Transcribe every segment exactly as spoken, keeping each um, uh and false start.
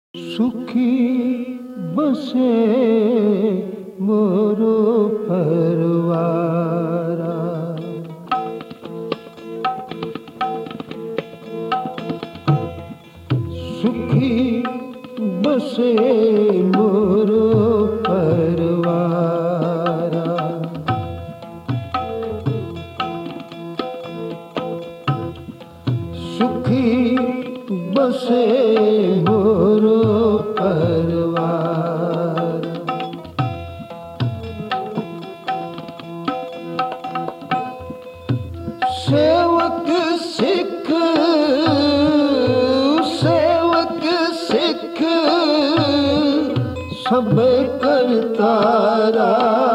सुखी बसे मोरो परवारा, सुखी बसे मोरो परवारा, सुखी बसे मोरो परवार, सेवक सिख सेवक सिख सब करतारा,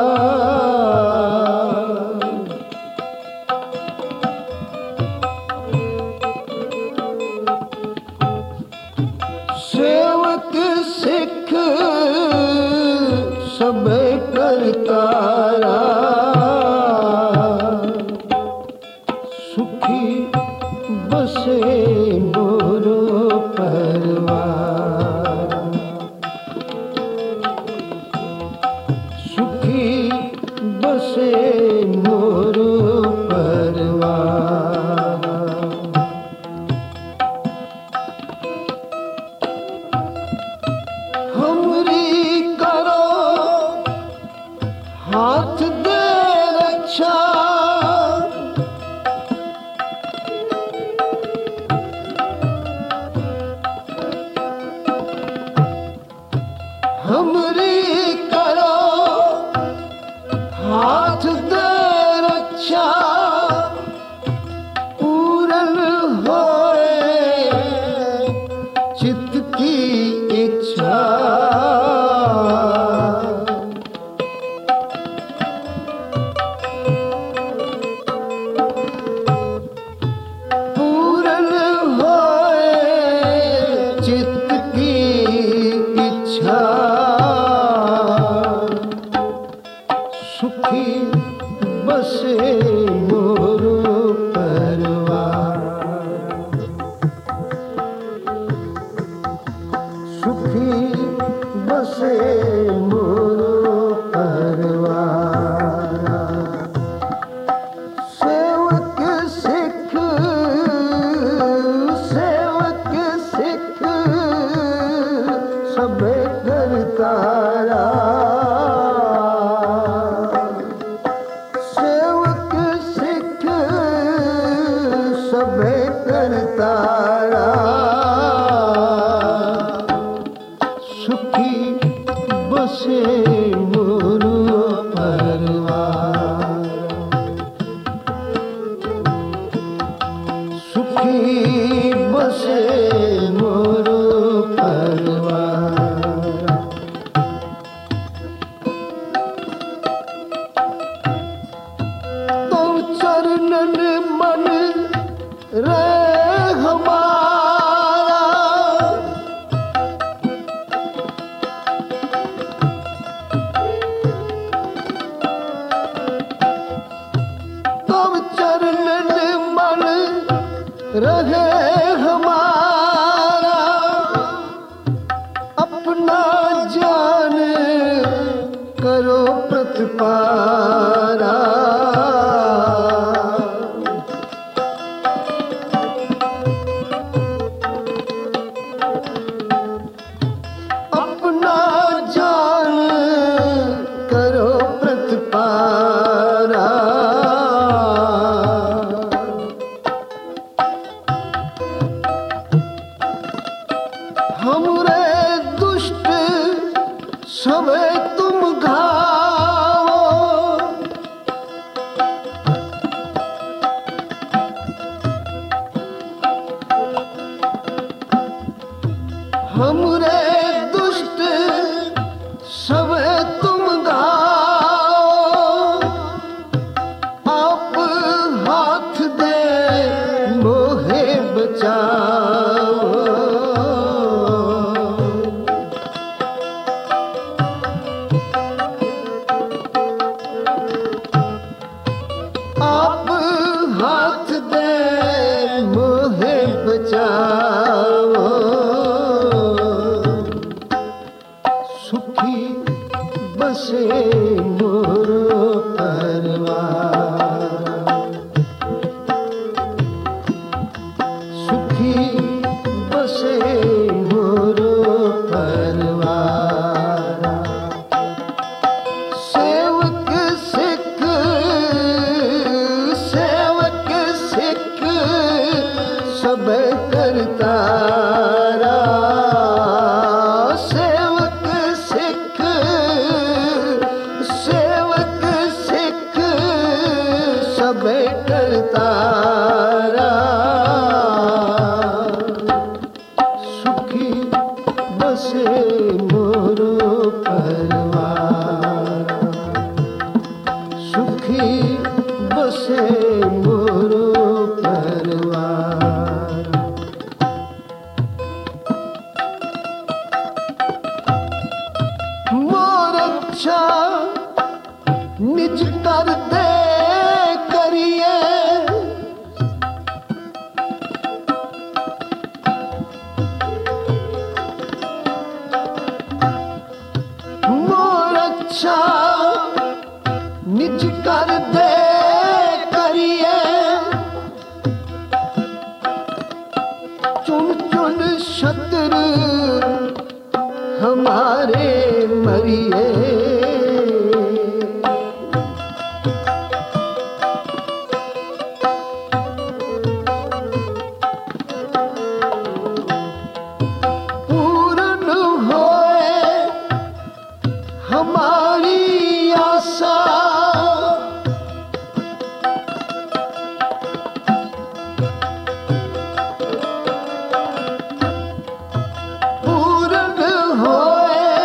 सेवक सिख सब करतारा, सुखी बसे मोरो परवार, सुखी बसे मोरो परवार, हमरी करो हाथ दे रक्षा, हमरी करो हाथ दे रक्षा, पूरन होए चित्त की इच्छा, पूरन होए चित्त की इच्छा, सुखी बसे मोरो परवार, सुखी बसे मोरो परवार, सेवक सिख सेवक सिख सब करतारा, सेवक सिख सब करतारा, सुखी बसे मोरो परवार, सुखी बसे मोरो परवार, तो चरणन मन रहे हमारा, तब चरणन मन रहे हमारा, अपना जान करो प्रतिपारा, अपना जान करो प्रतिपारा, हमरे दुष्ट समय तुम घावो, हमरे दुष्ट समय तुम घावो, आप हाथ दे मोहे बचाओ, आप हाथ दे मोहे बचाओ, बसे मोरो परवार, सुखी बसे मोरो परवार। मोर अच्छा निज कर दे करिए, मोर अच्छा निज कर दे करिए, चुन चुन शत्रु हमारे मरिए। पूर्ण होए हमारी आशा, पूर्ण होए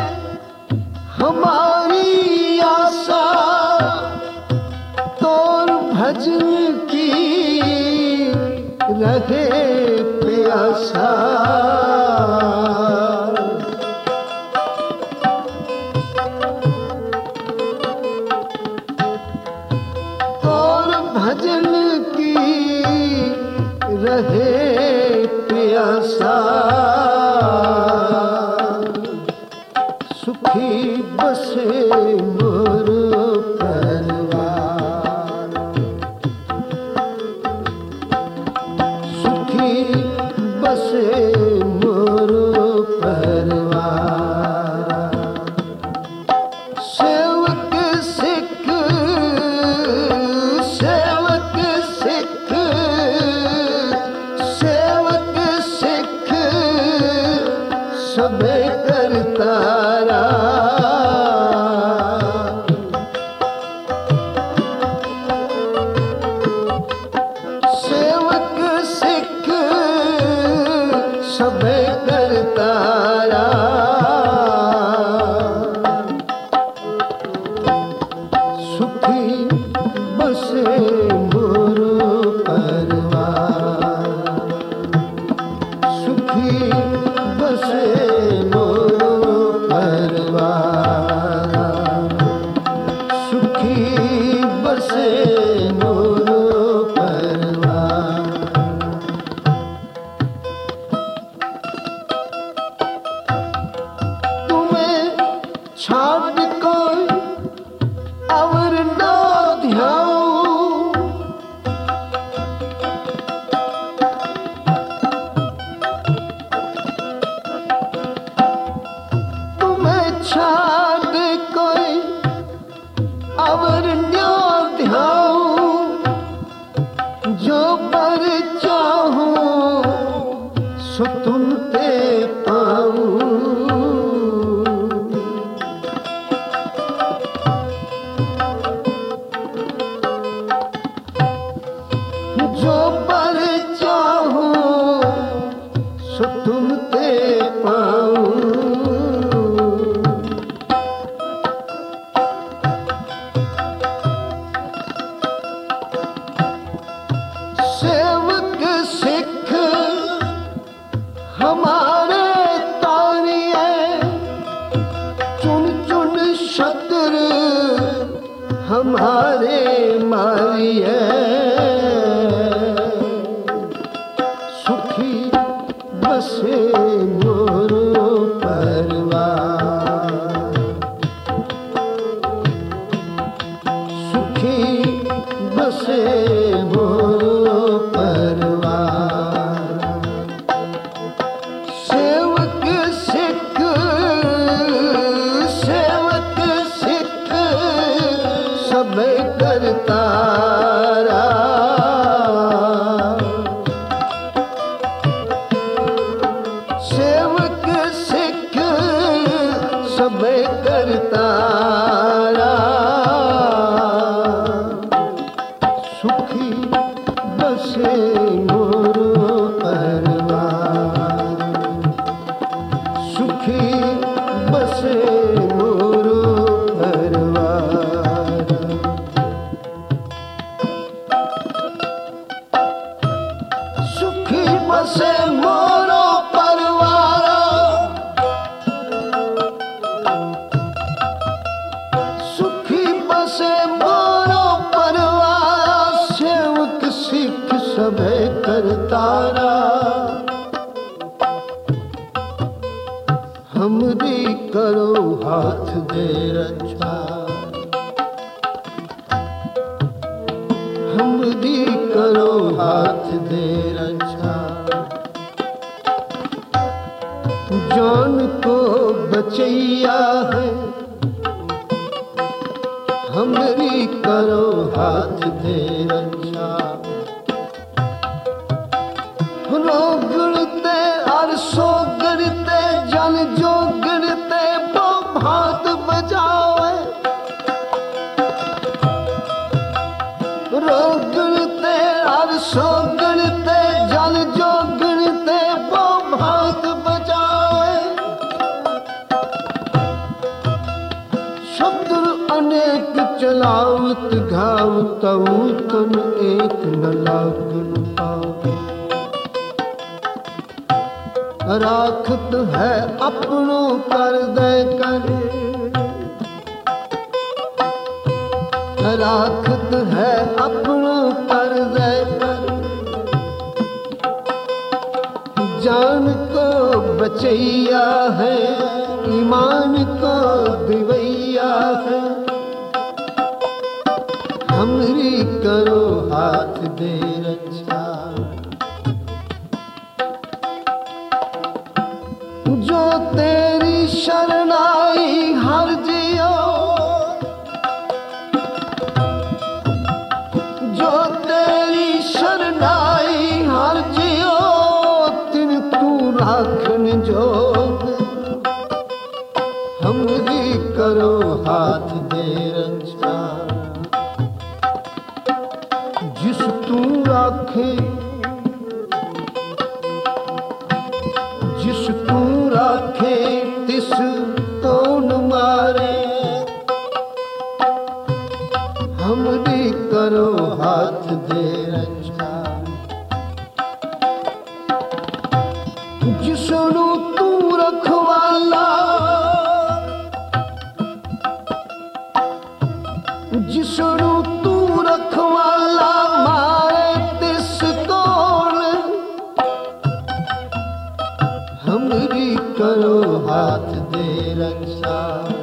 हमारी आशा, तोर भजन की रहे प्यासा। तोर भजन की रहे प्यासा, सुखी बसे मोर परवार, सुखी बसे मोर परवार। सेवक सिख सेवक सिख सेवक सिख सबे करतारा, सेवक सिख सबे करतारा। सुखी बसे मोरो परवार, सुखी बसे मोरो परवार, सुखी बसे मोरो परवार। तुम्हें छाड़ कोई और ना ध्याऊं, तुम्हें छाड़ कोई और ना ध्याऊं, जो पर चाहूं सो तुम ते पाऊं। जो पर चाहूं सो तुम ते पाऊं। सेवक सिख हमारे तारिए, चुन चुन शत्रु हमारे मारिए। सुखी बसे मोरो परवार, सुखी बसे मोरो परवार। सेवक सिख सेवक सिख सबे करतारा, सेवक हमरी करो हाथ दे रक्षा, हमरी करो हाथ दे रक्षा। जान को बचैया है, हमरी करो हाथ दे रक्षा। रोग गणते और सो गणते, जन जो गणते वो भात बजावे। रोग गणते और सो गणते, जन जो गणते वो भात बजावे। शत्रु अनेक चलावत घाव, तऊ तन एक न लागन पावे। राखत है अपनों कर दे कर, राखत है अपनों कर दे कर। जान को बचैया है, ईमान को दिवैया है। हमरी करो हाथ दे रक्षा। जो तेरी शरणाई हर जियो, जो तेरी शरणाई हर जियो, तिन तू राखन जोग। हमरी करो हाथ दे रक्षा। जिस तू राखे, जिस तू राखे तिस तो न मारे। हमरी करो हाथ दे रक्षा। जिसनु तू रखवाला, जिसनु तू रखवाला, मारे तिस कौन। हमरी करो हाथ दे रक्षा।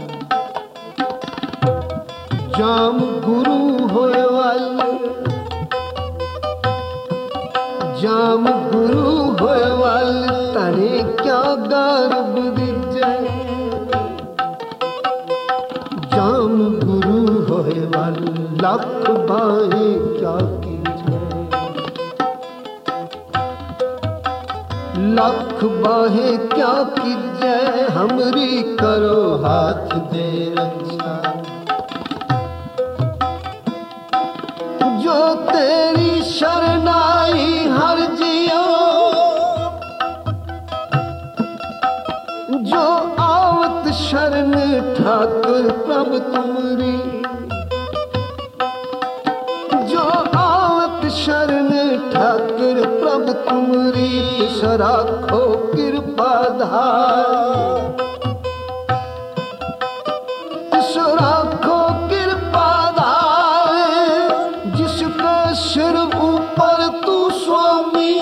जाम गुरु होए वाले, जाम गुरु होए वाले, तने क्या गर्भ दिजे। जाम गुरु होए वाले, लख बाहे क्या कीजे। लख बाहे क्या कीजे, हमरी करो हाथ दे रक्षा। जो तेरी शरणाई हर जियो, जो आवत शरण ठाकुर प्रभु तुमरी। जो आवत शरण ठाकुर प्रभु तुमरी, तिस राखो कृपा धार। तिस राखो कृपा धार। जिसके सिर ऊपर तू स्वामी,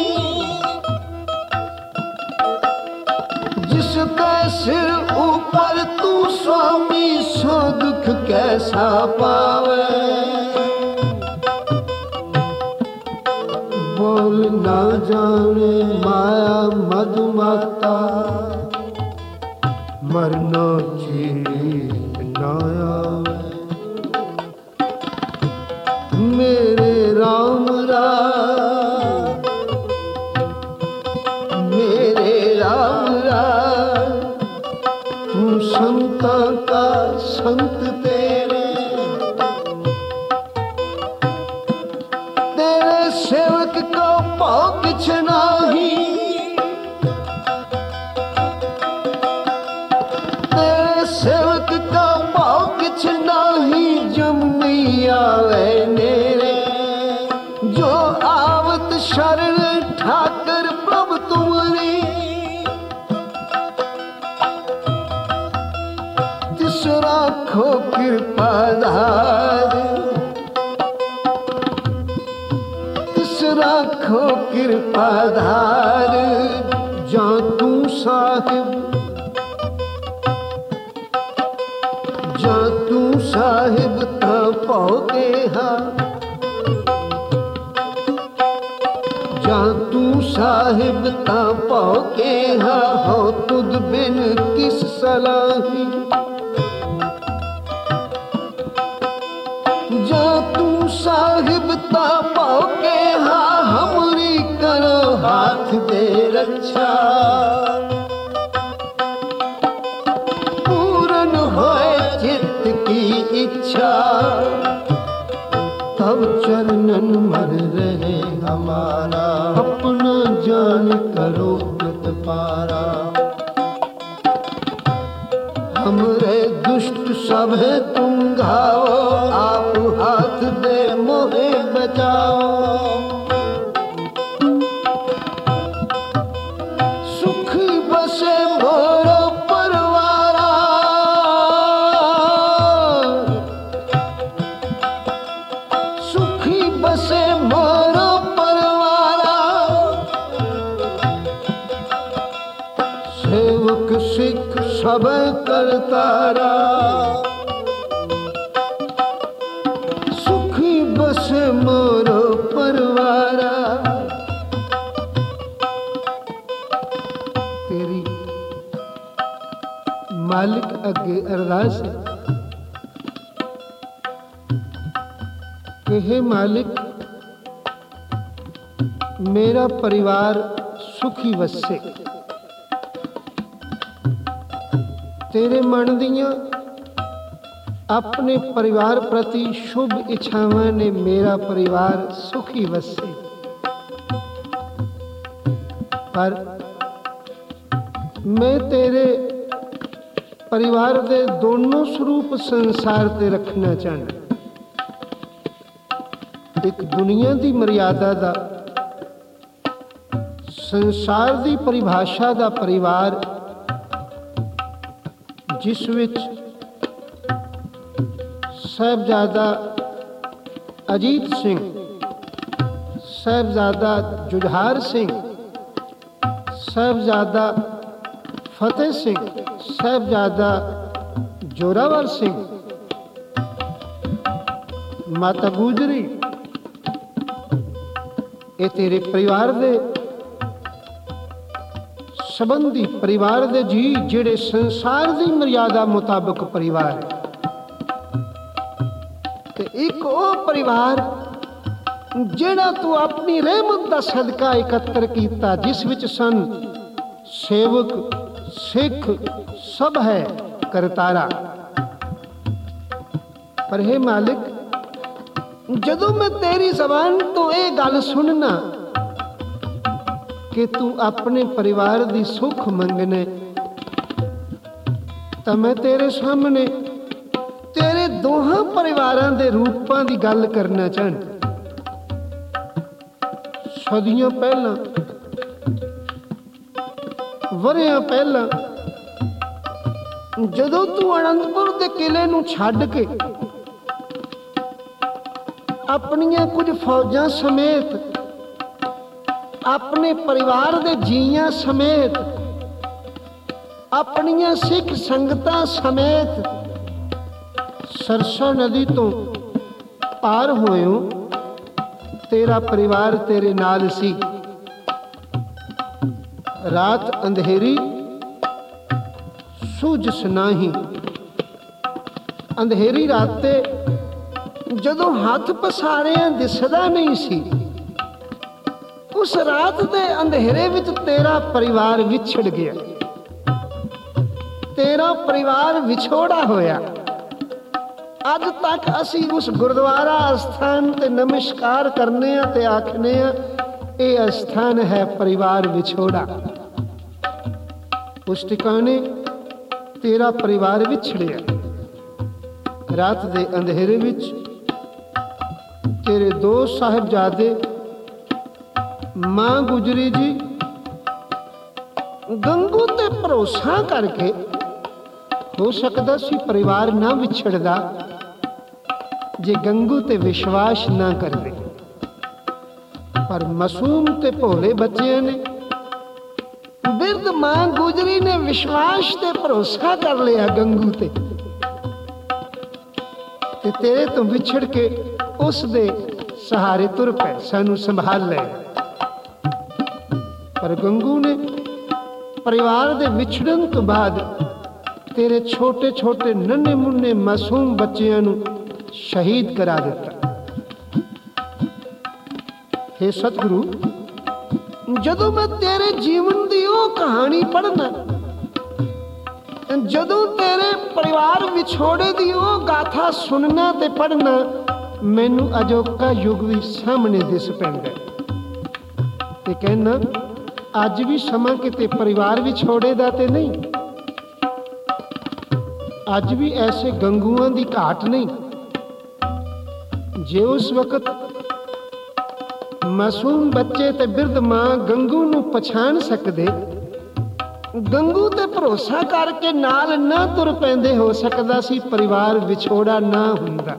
जिसके सिर ऊपर तू स्वामी, सो दुख कैसा पावे। बोल ना जाने माया मधुमाता, मरना चीत ना आवे। मेरे राम राम, मेरे राम राम। तू संता का संत तेरे, तेरे सेवक को पाओ किछ नाही। तेरे सेवक का पाओ किछ नाही, जम नहीं आवे नेरे। जो आवत शरण ठाकर प्रभु तुमरी, तिस राखो कृपा धार। तिस राखो कृपा धार। जा तू साहिब साहिब तां भौ केहा, जां तू साहिब तां भौ केहा, हो तुद बिन किस सलाही। जां तू साहिब तां भौ केहा, हमरी करो हाथ दे रक्षा। इच्छा तब चरणन मर रहे हमारा, अपना जान करो प्रतिपारा। हमरे दुष्ट सब है तुम घाओ, आप हाथ दे मोहे बचाओ। सुखी बसे मोरो परवारा, सुखी बसे मोरो परवारा। सेवक सिख सब करतारा, सुखी बसे मोरो परवारा। तेरी मालिक अगे अरदास है कि हे मालिक, मेरा परिवार सुखी वसे। तेरे मन दियां अपने परिवार प्रति शुभ इच्छावां ने मेरा परिवार सुखी वसे। पर मैं तेरे परिवार दे दोनों स्वरूप संसार ते रखना चाहना। एक दुनिया की मर्यादा दा, संसार की परिभाषा दा परिवार, जिस विच साहिबजादा अजीत सिंह, साहिबजादा जुझार सिंह, साहिबजादा फतेह सिंह, साहिबजादा जोरावर सिंह, माता गुजरी, ये तेरे परिवार दे संबंधी, परिवार दे जी जेड़े संसार की मर्यादा मुताबिक परिवार है। ते एक वो परिवार जेड़ा तू अपनी रहमत का सदका एकत्र किया, जिस विच सन सेवक सिख सब है करतारा। पर हे मालिक, जदों मैं तेरी जबान तो ये गल सुनना कि तू अपने परिवार की सुख मंगने, तो मैं तेरे सामने तेरे दोहां परिवारां दे रूपां दी गल करना चाहना। सदियां पहला, वरियां पहला, जदों तू आनंदपुर के किले नूं छड्ड के अपनियां कुछ फौजां समेत, अपने परिवार दे जीयां समेत, अपनियां सिख संगतां समेत सरसा नदी तो पार होयो, तेरा परिवार तेरे नाल सी। रात अंधेरी सूझ नाही, अंधेरी राते जदों हाथ पसारिया दिसदा नहीं सी, उस रात दे अंधेरे विच तेरा परिवार विछड़ गया, तेरा परिवार विछोड़ा होया। अज तक असी उस गुरुद्वारा स्थान ते नमस्कार करने ते आखने ये स्थान है परिवार विछोड़ा। उस ठिकाने तेरा परिवार विछड़िया। रात दे अंधेरे विच तेरे दो साहिबजादे मां गुजरी जी गंगू ते भरोसा करके, हो सकता सी परिवार ना विछड़दा जे गंगू ते विश्वास ना करदे, पर मासूम ते भोले बच्चे ने, बिरध मां गुजरी ने विश्वास ते भरोसा कर लिया गंगू ते, तेरे तो विछड़ के उस दे सहारे तुर पै, सानू संभाल ले। पर गंगू ने परिवार दे विछड़न तो बाद तेरे छोटे छोटे नन्हे मुन्ने मासूम बच्चियां नू शहीद करा दिता। हे सतगुरु, जदों मैं तेरे जीवन दी ओ कहानी पढ़ना, जदों तेरे परिवार विछोड़े दी ओ गाथा सुनना ते पढ़ना, मैनू अजोका युग भी सामने दिस पैंदा ते कहना अज भी समा किते परिवार विछोड़े दा ते नहीं, अज भी ऐसे गंगुआं दी घाट नहीं। जे उस वक्त मासूम बच्चे ते बिरध मां गंगू नू पछाण सकदे, गंगू ते भरोसा करके नाल ना तुर पैंदे, हो सकदा सी परिवार विछोड़ा ना हुंदा।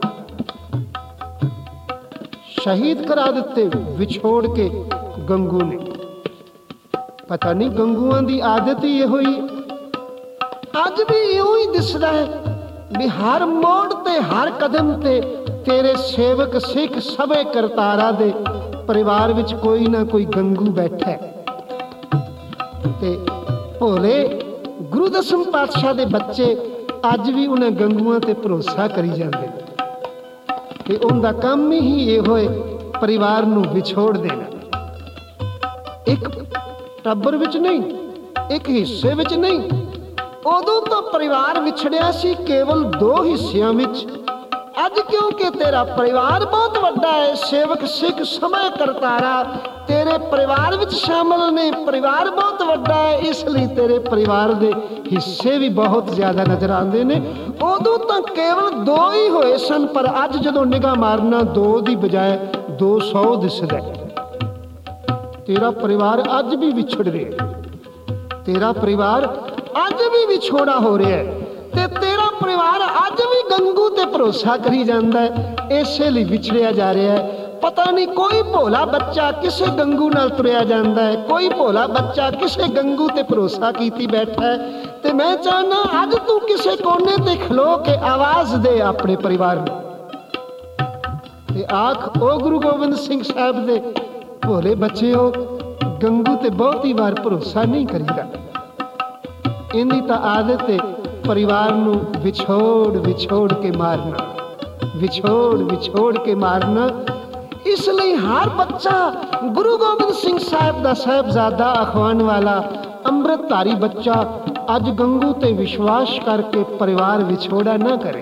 शहीद करा दिते विछोड़ के गंगू ने। पता नहीं गंगुआं दी आदत ही इहो ही, अज भी इहो ही दिसदा है भी हर मोड़ ते हर कदम ते तेरे सेवक सिख सभे करतारा दे परिवार विच कोई ना कोई गंगू बैठा है। ते भोले गुरु दसम पातशाह दे बच्चे अज भी उन्हें गंगुआं ते भरोसा करी जाते ते उनका काम ही इहो है परिवार नू विछोड़ देना। एक टब्बर विच नहीं, एक हिस्से विच नहीं, उदों तो परिवार विछड़िया सी केवल दो हिस्सियां विच। अज क्योंकि तेरा परिवार बहुत वड्डा है, सेवक सिख समय करतारा तेरे परिवार विच शामिल ने, परिवार बहुत वड्डा है, इसलिए तेरे परिवार दे हिस्से भी बहुत ज्यादा नजर आते ने। उदों तो केवल दो ही होए सन, पर अज जदों निगाह मारना दो दी बजाय दो सौ दिसदा है। तेरा परिवार अज भी विछड़ रहा है, तेरा परिवार अज भी विछोड़ा हो रहा है, ते तेरा परिवार अज भी गंगू ते भरोसा करी जांदा है, इसे लिए विछड़िया जा रहा है। पता नहीं कोई भोला बच्चा किसे गंगू नाल तुरिया जांदा है, कोई भोला बच्चा किसे गंगू ते भरोसा कीती बैठा है। ते मैं चाहना अज तू किसे कोने ते खलो के आवाज दे अपने परिवार में ते आख, ओ गुरु गोबिंद सिंह साहब दे भोले बच्चे हो, गंगू ते बहुत ही बार भरोसा नहीं करीदा। इन्दी तां आदत है परिवार नू विछोड़ विछोड़ के मारना, विछोड़ विछोड़ के मारना। इसलिए हर बच्चा गुरु गोबिंद सिंह साहब दा साहिबजादा अखवान वाला अमृतधारी बच्चा अज गंगू ते विश्वास करके परिवार विछोड़ा ना करे।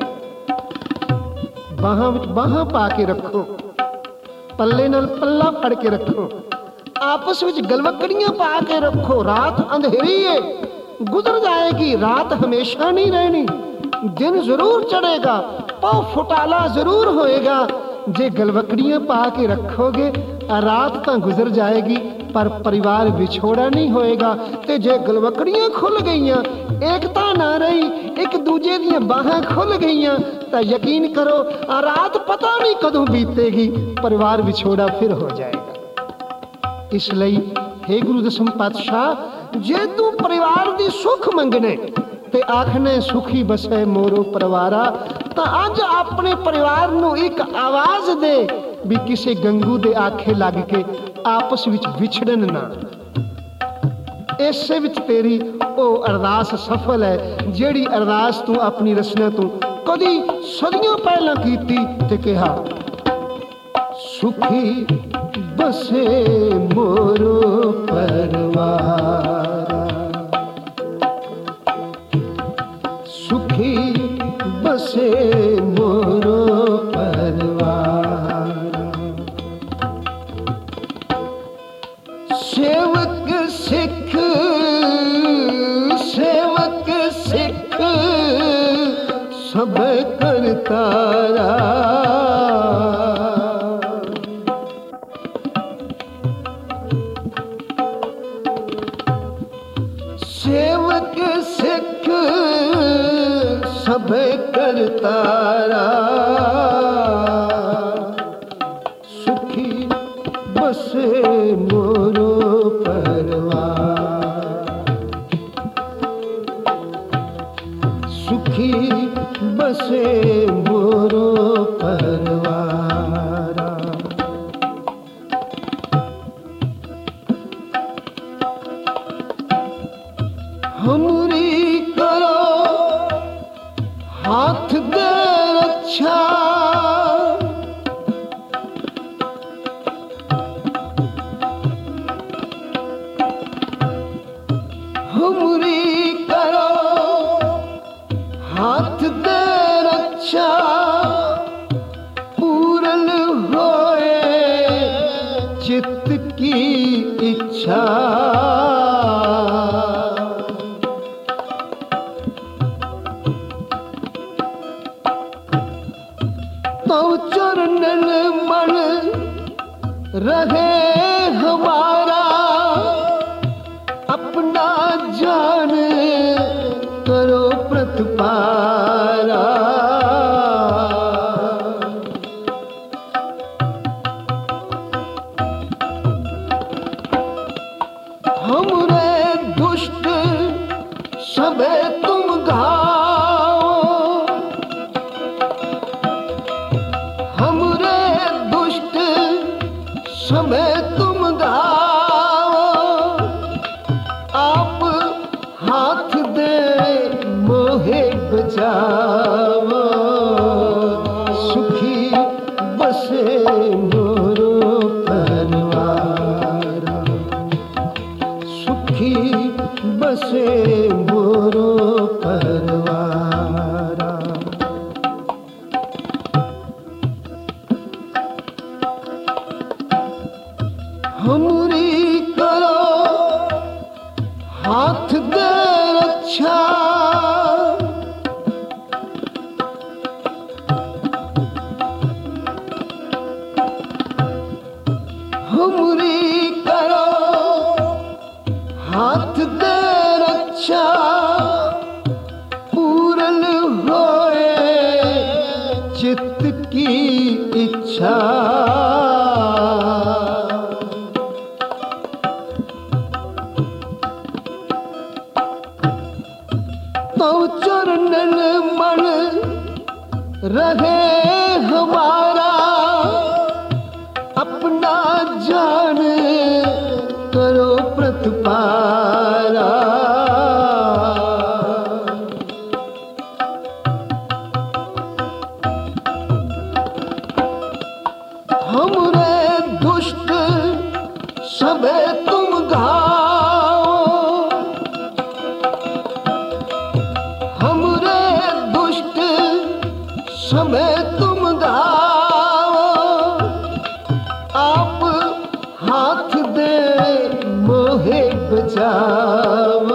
बाहां विच बाहां पा के रखो, पल्ले नाल पल्ला फड़ के रखो, आपस विच गलवकड़ियां पा के रखो। रात अंधेरी है, गुजर जाएगी, रात हमेशा नहीं रहनी, दिन जरूर चढ़ेगा, पाँव फुटाला जरूर होएगा। जे गलवकड़ियां पा के रखोगे रात तो गुजर जाएगी, पर परिवार विछोड़ा नहीं होएगा। ते जे गलवकड़ियां खुल गईयां, एकता ना रही, एक दूजे दी बाहां खुल गईयां, तो यकीन करो रात पता नहीं कदों बीतेगी, परिवार विछोड़ा फिर हो जाएगा। इसलिए हे गुरु दसम पातशाह, जे तू परिवार दी सुख मंगने ते आखने सुखी बसे मोरो परिवारा, तो अज अपने परिवार नू एक आवाज दे भी किसी गंगू दे आखे लग के आपस विच विछड़न ना। इसे विच तेरी ओ अरदास सफल है, जेड़ी अरदास तू अपनी रचना तू कदी सदियों पहला कीती ते कहा, सुखी बसे मोरो परिवारा, सुखी बसे मोरो परिवारा। सेवक सिख सेवक सिख सब करतारा, सेवक सिख सब करतारा, सुखी बसे मोरो परिवार, सुखी सुखी बसे मोरो परवारा। हमरी करो हाथ दे रक्षा, हमरी करो हाथ दे रक्षा, पूरन होए चित्त की इच्छा। तो चरणन मन रहे हमारा, अपना जान करो प्रतिपारा। हमरे दुष्ट सबे तुम घाओ, हमरे दुष्ट सबे तुम घाओ। आप हाथ दे मोहे बचाओ, सुखी बसे मोरो परवारा। सुखी बसे मोरो परवारा। हमरी करो हाथ दे रक्षा, हमरी करो हाथ दे रक्षा, पूरन होए चित्त की इच्छा। तो चरणन मन रहे हमारा, अपना जान करो प्रतिपारा। हमरे दुष्ट सबे तुम घाओ, हमरे दुष्ट सबे तुम घाओ। आप हाथ दे मोहे बचाओ,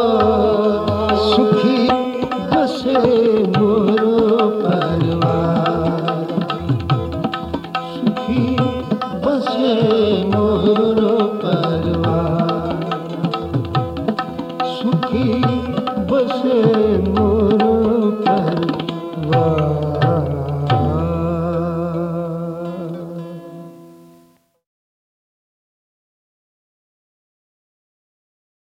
सुखी बसे मोरो परवारा। सुखी बसे मोरो परवारा। सुखी